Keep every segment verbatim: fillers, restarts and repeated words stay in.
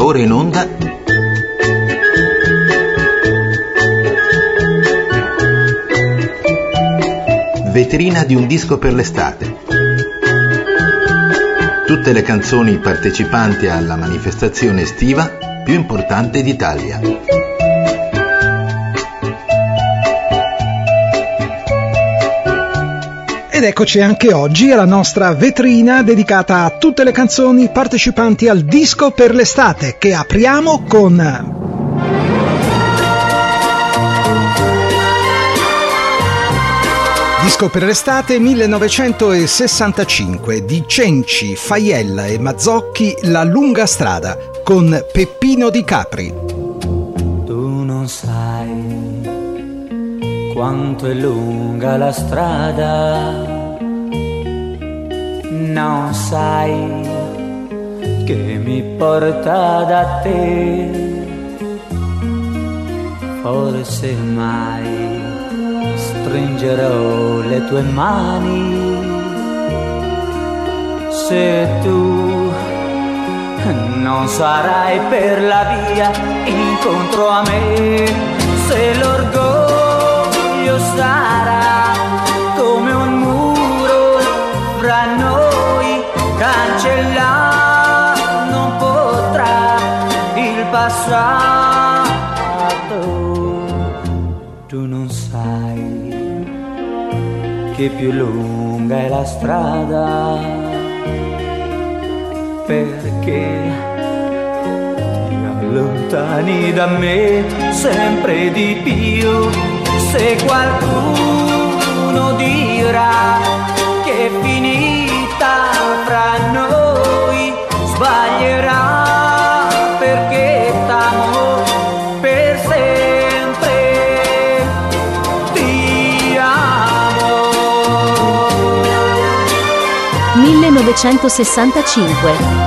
Ora in onda vetrina di un disco per l'estate. Tutte le canzoni partecipanti alla manifestazione estiva più importante d'Italia. Ed eccoci anche oggi alla nostra vetrina dedicata a tutte le canzoni partecipanti al disco per l'estate, che apriamo con Disco per l'estate millenovecentosessantacinque di Cenci, Faiella e Mazzocchi, La lunga strada, con Peppino Di Capri. Tu non sai quanto è lunga la strada, non sai che mi porta da te, forse mai stringerò le tue mani se tu non sarai per la via incontro a me, se l'orgoglio sarà come un muro fra noi, cancellare non potrà il passato. Tu non sai che più lunga è la strada, perché ti allontani da me sempre di più. Se qualcuno dirà che è finita fra noi, sbaglierà, perché t'amo per sempre. Ti amo. millenovecentosessantacinque.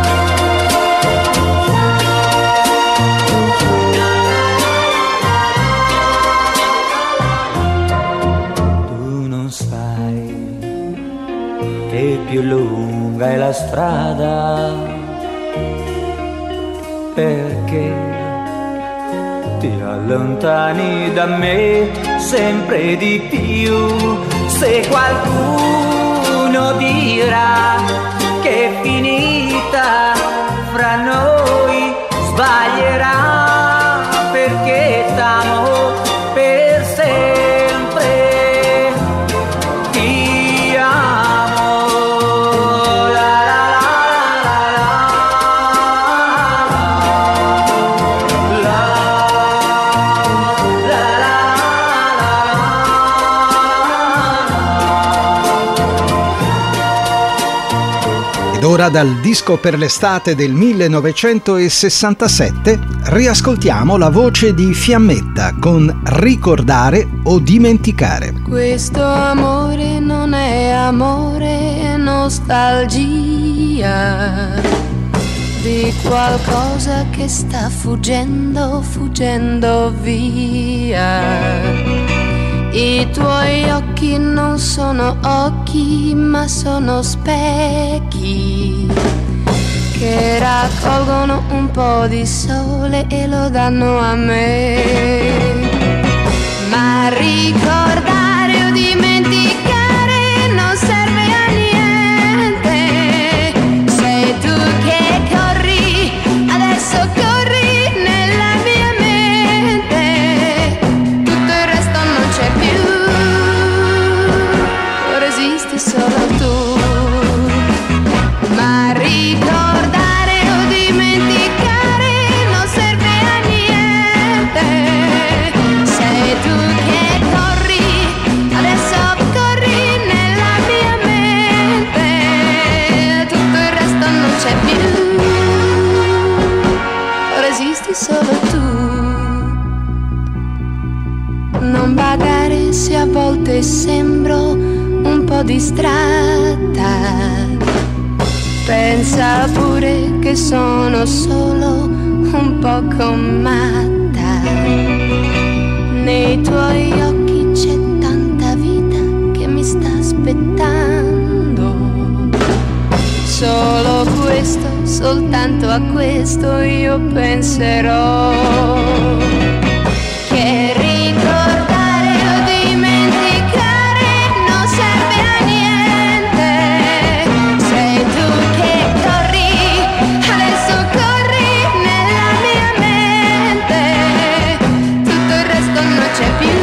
Più lunga è la strada, perché ti allontani da me sempre di più. Se qualcuno dirà che è finita fra noi, sbaglierà, perché t'amo per sempre. Ti amo. Ed ora dal disco per l'estate del millenovecentosessantasette riascoltiamo la voce di Fiammetta con Ricordare o dimenticare. Questo amore non è amore, è nostalgia di qualcosa che sta fuggendo, fuggendo via. I tuoi occhi non sono occhi, ma sono specchi che raccolgono un po' di sole e lo danno a me. Ma ricordare o dimenticare non serve a niente. Sei tu che corri, adesso corri nella mia mente. Tutto il resto non c'è più, ora esisti solo tu. Ma ricordare o dimenticare non serve a niente. Sei tu che corri, adesso corri nella mia mente. Tutto il resto non c'è più, ora esisti solo tu. Non badare se a volte sembro un po' distratta. Pensa pure che sono solo un poco matta. Nei tuoi occhi c'è tanta vita che mi sta aspettando. Solo questo questo, soltanto a questo io penserò. Che ricordare o dimenticare non serve a niente. Sei tu che corri, adesso corri nella mia mente. Tutto il resto non c'è più,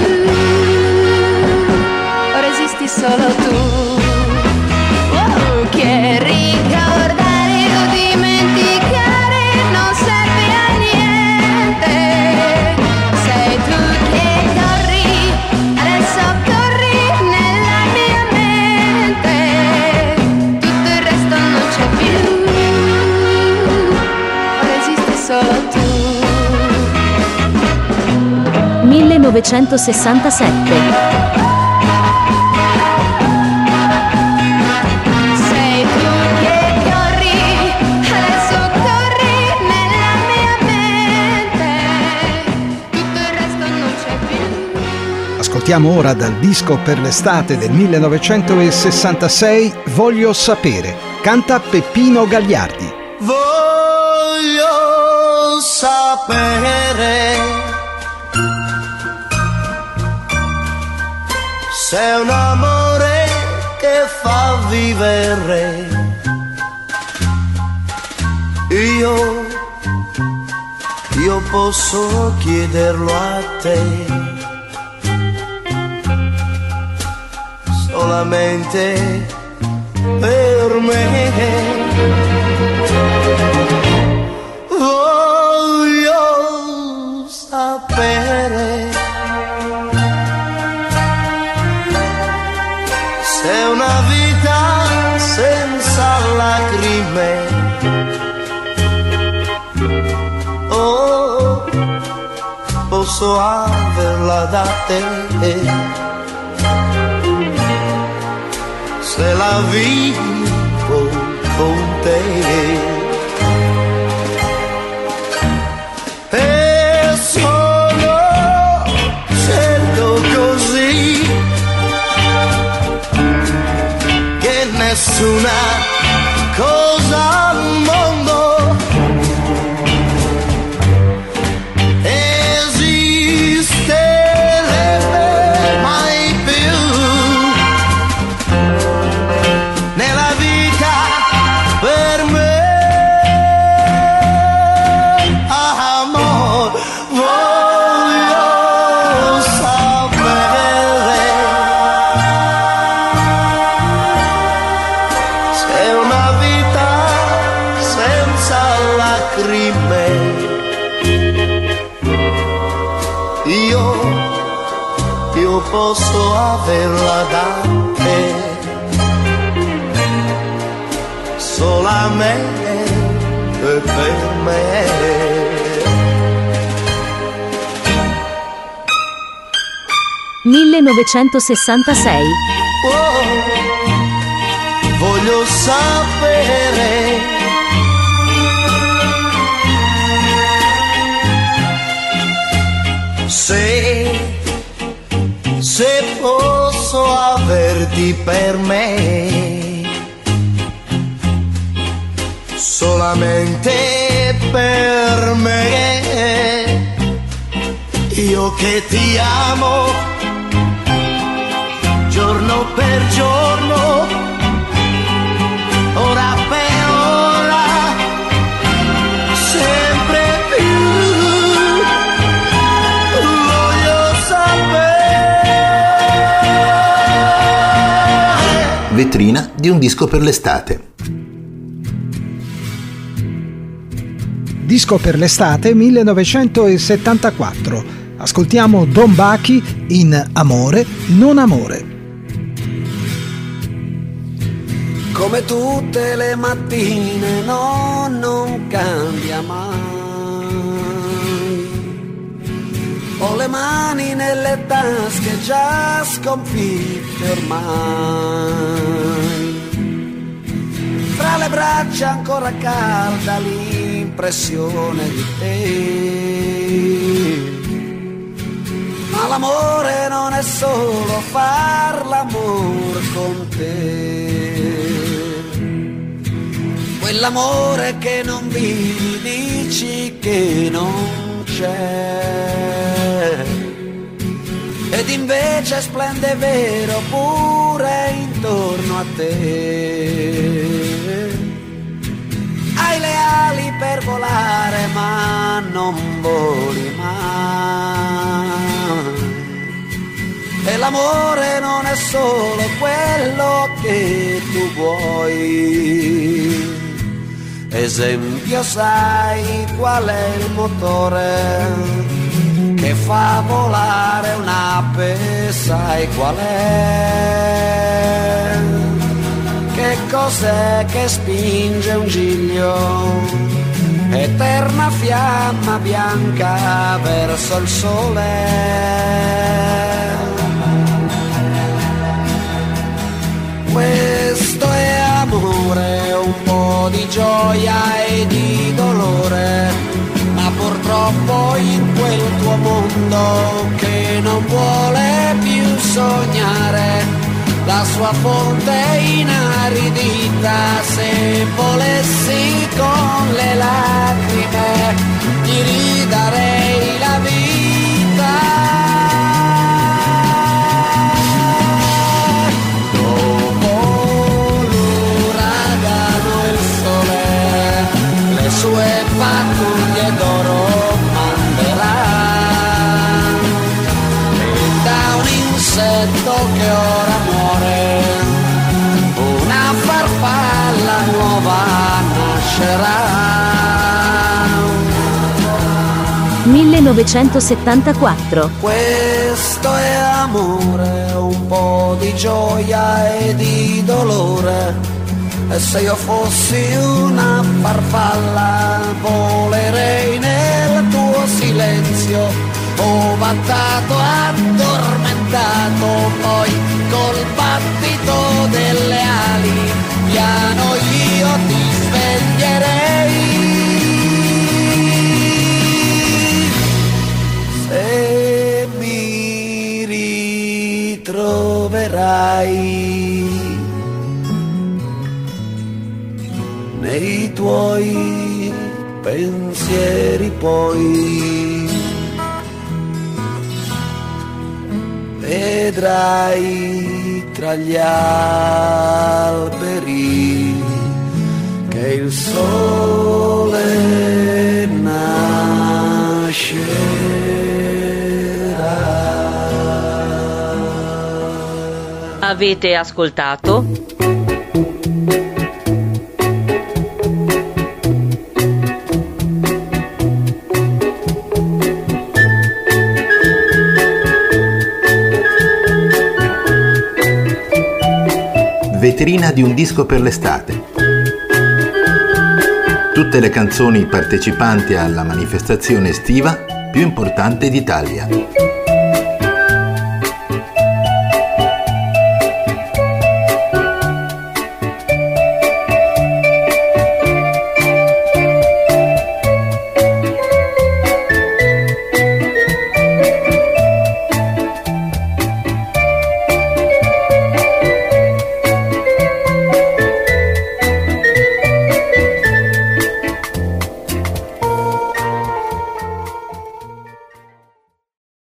ora esisti solo tu. Oh, che ricordare o dimenticare non serve a niente. Sei tu che corri, adesso corri nella mia mente. Tutto il resto non c'è più, ora esisti solo tu. millenovecentosessantasette. Sei tu che corri, adesso corri nella mia mente. Tutto il resto non c'è più. Ascoltiamo ora dal disco per l'estate del millenovecentosessantasei Voglio sapere. Canta Peppino Gagliardi. Voglio sapere se è un amore che fa vivere. Io, io posso chiederlo a te, solamente per me. Voglio sapere se è una vita senza lacrime. Oh, posso averla da te, se la vivo con te. E sono certo così che nessuna cosa al mondo esisterebbe mai più nella vita per me. Amor, voglio sapere se è una vita senza lacrime. Io, io posso averla da te, solamente per me. millenovecentosessantasei. Oh, voglio sapere se, se posso averti per me, solamente per me. Io che ti amo giorno per giorno, ora per ora, sempre più. Voglio sapere. Vetrina di un disco per l'estate. Disco per l'estate millenovecentosettantaquattro. Ascoltiamo Don Bachi in Amore, non amore. Come tutte le mattine, no, non cambia mai. Ho le mani nelle tasche già sconfitte ormai. Fra le braccia ancora calda l'impressione di te. Ma l'amore non è solo far l'amore con te. Nell'amore che non vivi dici che non c'è, ed invece splende vero pure intorno a te. Hai le ali per volare ma non voli mai, e l'amore non è solo quello che tu vuoi. Esempio, sai qual è il motore che fa volare un'ape? Sai qual è? Che cos'è che spinge un giglio? Eterna fiamma bianca verso il sole. Questo è amore, un po' di gioia e di dolore, ma purtroppo in quel tuo mondo che non vuole più sognare, la sua fonte inaridita. Se volessi con le lacrime ti ridarei la vita. Sue pattuglie d'oro manderà, e da un insetto che ora muore una farfalla nuova nascerà. millenovecentosettantaquattro. Questo è amore, un po' di gioia e di dolore. E se io fossi una farfalla volerei nel tuo silenzio, ovattato, addormentato, poi col battito delle ali piano io ti sveglierei. Se mi ritroverai nei tuoi pensieri, poi vedrai tra gli alberi che il sole nascerà. Avete ascoltato Vetrina di un disco per l'estate. Tutte le canzoni partecipanti alla manifestazione estiva più importante d'Italia.